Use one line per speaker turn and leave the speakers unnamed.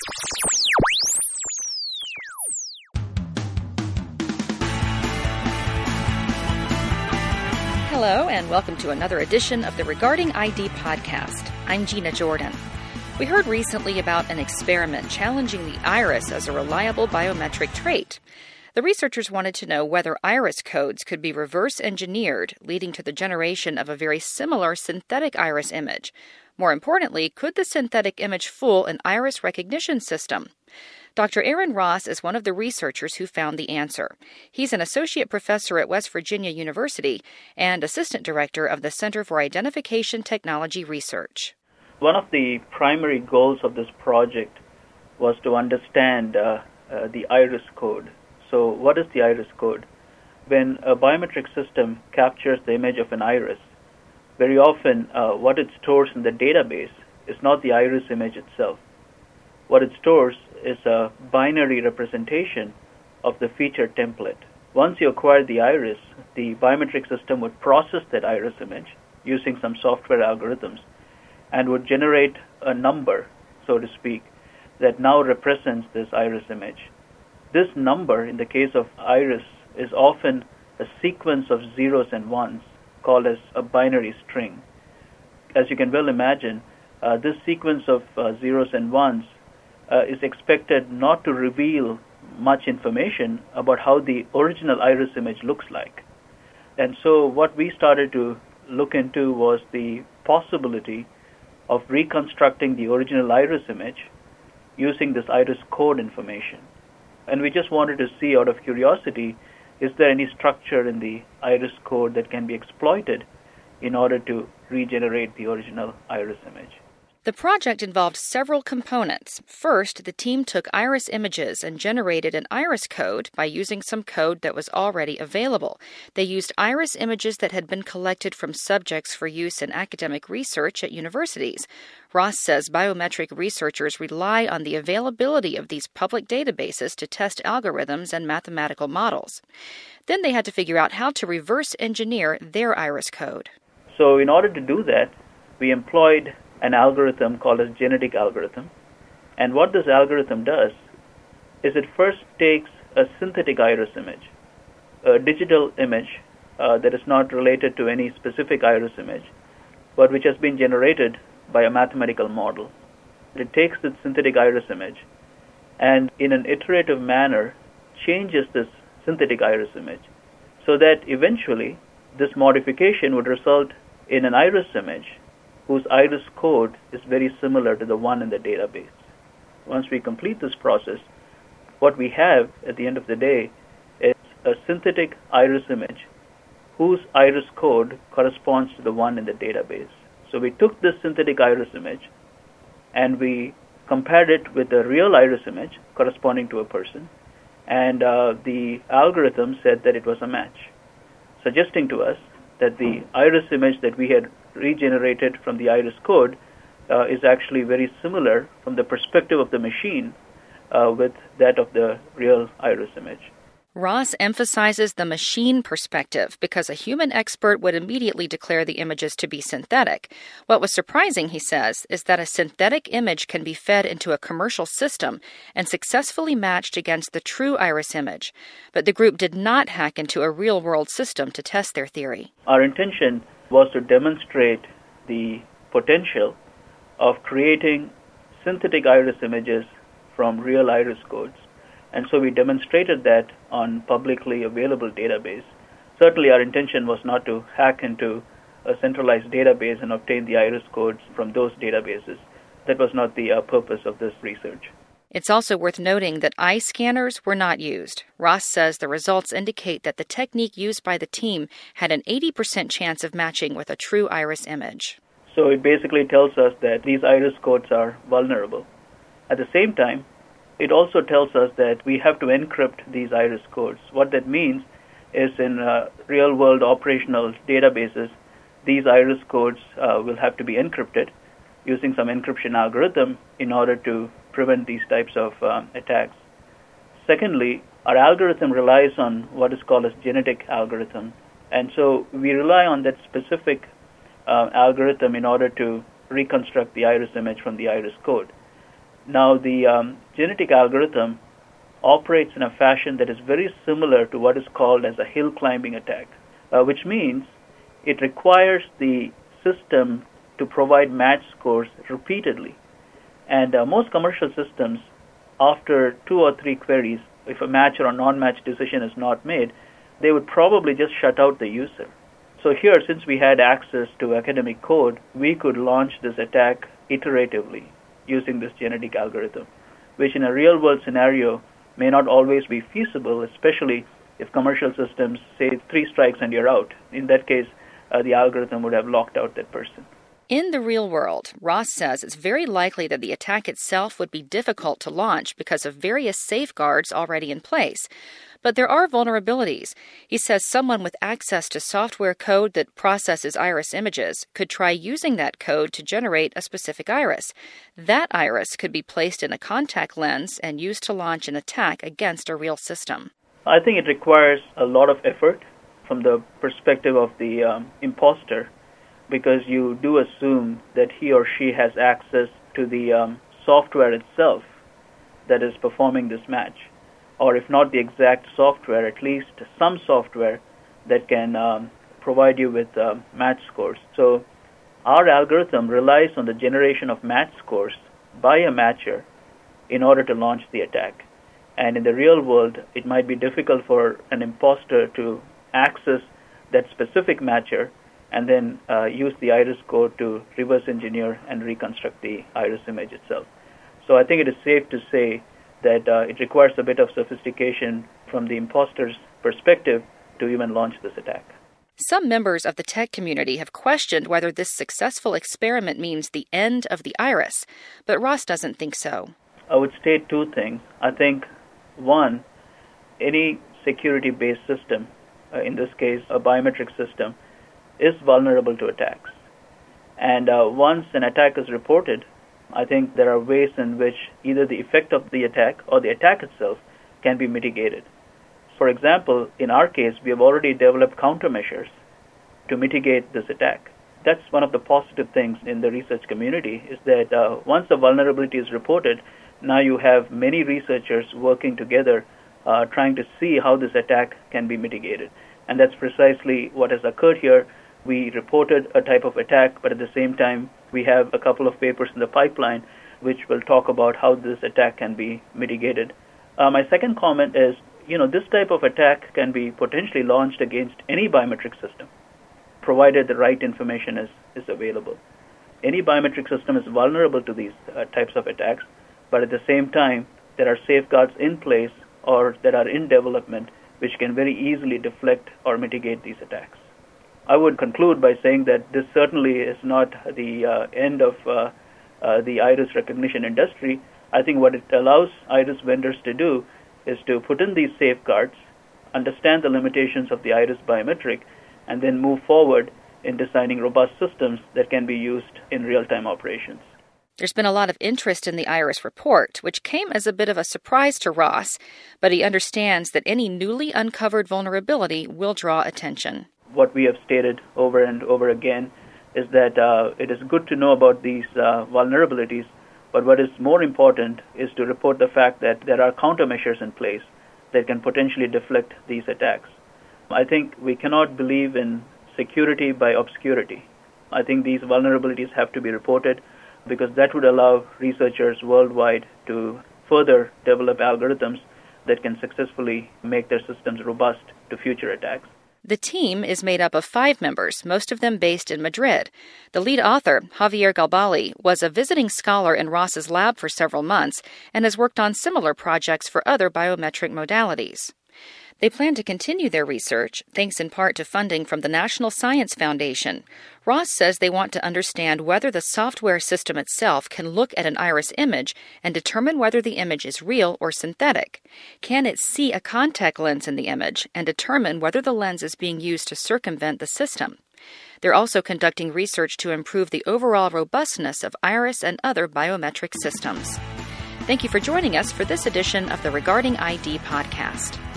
Hello, and welcome to another edition of the Regarding ID podcast. I'm Gina Jordan. We heard recently about an experiment challenging the iris as a reliable biometric trait. The researchers wanted to know whether iris codes could be reverse engineered, leading to the generation of a very similar synthetic iris image. More importantly, could the synthetic image fool an iris recognition system? Dr. Aaron Ross is one of the researchers who found the answer. He's an associate professor at West Virginia University and assistant director of the Center for Identification Technology Research.
One of the primary goals of this project was to understand the iris code. So what is the iris code? When a biometric system captures the image of an iris, very often what it stores in the database is not the iris image itself. What it stores is a binary representation of the feature template. Once you acquire the iris, the biometric system would process that iris image using some software algorithms and would generate a number, so to speak, that now represents this iris image. This number, in the case of iris, is often a sequence of zeros and ones called as a binary string. As you can well imagine, this sequence of zeros and ones is expected not to reveal much information about how the original iris image looks like. And so what we started to look into was the possibility of reconstructing the original iris image using this iris code information. And we just wanted to see, out of curiosity, is there any structure in the iris code that can be exploited in order to regenerate the original iris image.
The project involved several components. First, the team took iris images and generated an iris code by using some code that was already available. They used iris images that had been collected from subjects for use in academic research at universities. Ross says biometric researchers rely on the availability of these public databases to test algorithms and mathematical models. Then they had to figure out how to reverse engineer their iris code.
So in order to do that, we employed an algorithm called a genetic algorithm. And what this algorithm does is it first takes a synthetic iris image, a digital image that is not related to any specific iris image, but which has been generated by a mathematical model. It takes the synthetic iris image and in an iterative manner changes this synthetic iris image so that eventually this modification would result in an iris image whose iris code is very similar to the one in the database. Once we complete this process, what we have at the end of the day is a synthetic iris image whose iris code corresponds to the one in the database. So we took this synthetic iris image and we compared it with a real iris image corresponding to a person, and the algorithm said that it was a match, suggesting to us that the iris image that we had regenerated from the iris code is actually very similar from the perspective of the machine with that of the real iris image.
Ross emphasizes the machine perspective because a human expert would immediately declare the images to be synthetic. What was surprising, he says, is that a synthetic image can be fed into a commercial system and successfully matched against the true iris image. But the group did not hack into a real-world system to test their theory.
Our intention was to demonstrate the potential of creating synthetic iris images from real iris codes. And so we demonstrated that on publicly available database. Certainly our intention was not to hack into a centralized database and obtain the iris codes from those databases. That was not the purpose of this research.
It's also worth noting that eye scanners were not used. Ross says the results indicate that the technique used by the team had an 80% chance of matching with a true iris image.
So it basically tells us that these iris codes are vulnerable. At the same time, it also tells us that we have to encrypt these iris codes. What that means is in real-world operational databases, these iris codes will have to be encrypted using some encryption algorithm in order to prevent these types of attacks. Secondly, our algorithm relies on what is called a genetic algorithm. And so we rely on that specific algorithm in order to reconstruct the iris image from the iris code. Now, the genetic algorithm operates in a fashion that is very similar to what is called as a hill climbing attack, which means it requires the system to provide match scores repeatedly. And most commercial systems, after 2 or 3 queries, if a match or a non-match decision is not made, they would probably just shut out the user. So here, since we had access to academic code, we could launch this attack iteratively using this genetic algorithm, which in a real-world scenario may not always be feasible, especially if commercial systems say 3 strikes and you're out. In that case, the algorithm would have locked out that person.
In the real world, Ross says it's very likely that the attack itself would be difficult to launch because of various safeguards already in place. But there are vulnerabilities. He says someone with access to software code that processes iris images could try using that code to generate a specific iris. That iris could be placed in a contact lens and used to launch an attack against a real system.
I think it requires a lot of effort from the perspective of the imposter, because you do assume that he or she has access to the software itself that is performing this match. Or if not the exact software, at least some software that can provide you with match scores. So our algorithm relies on the generation of match scores by a matcher in order to launch the attack. And in the real world, it might be difficult for an imposter to access that specific matcher and then use the iris code to reverse engineer and reconstruct the iris image itself. So I think it is safe to say that it requires a bit of sophistication from the imposter's perspective to even launch this attack.
Some members of the tech community have questioned whether this successful experiment means the end of the iris, but Ross doesn't think so.
I would state 2 things. I think, one, any security-based system, in this case a biometric system, is vulnerable to attacks. And once an attack is reported, I think there are ways in which either the effect of the attack or the attack itself can be mitigated. For example, in our case, we have already developed countermeasures to mitigate this attack. That's one of the positive things in the research community, is that once a vulnerability is reported, now you have many researchers working together trying to see how this attack can be mitigated. And that's precisely what has occurred here. We reported a type of attack, but at the same time, we have a couple of papers in the pipeline which will talk about how this attack can be mitigated. My second comment is, this type of attack can be potentially launched against any biometric system, provided the right information is available. Any biometric system is vulnerable to these types of attacks, but at the same time, there are safeguards in place or that are in development which can very easily deflect or mitigate these attacks. I would conclude by saying that this certainly is not the end of the iris recognition industry. I think what it allows iris vendors to do is to put in these safeguards, understand the limitations of the iris biometric, and then move forward in designing robust systems that can be used in real-time operations.
There's been a lot of interest in the iris report, which came as a bit of a surprise to Ross, but he understands that any newly uncovered vulnerability will draw attention.
What we have stated over and over again is that it is good to know about these vulnerabilities, but what is more important is to report the fact that there are countermeasures in place that can potentially deflect these attacks. I think we cannot believe in security by obscurity. I think these vulnerabilities have to be reported because that would allow researchers worldwide to further develop algorithms that can successfully make their systems robust to future attacks.
The team is made up of 5 members, most of them based in Madrid. The lead author, Javier Galbali, was a visiting scholar in Ross's lab for several months and has worked on similar projects for other biometric modalities. They plan to continue their research, thanks in part to funding from the National Science Foundation. Ross says they want to understand whether the software system itself can look at an iris image and determine whether the image is real or synthetic. Can it see a contact lens in the image and determine whether the lens is being used to circumvent the system? They're also conducting research to improve the overall robustness of iris and other biometric systems. Thank you for joining us for this edition of the Regarding ID podcast.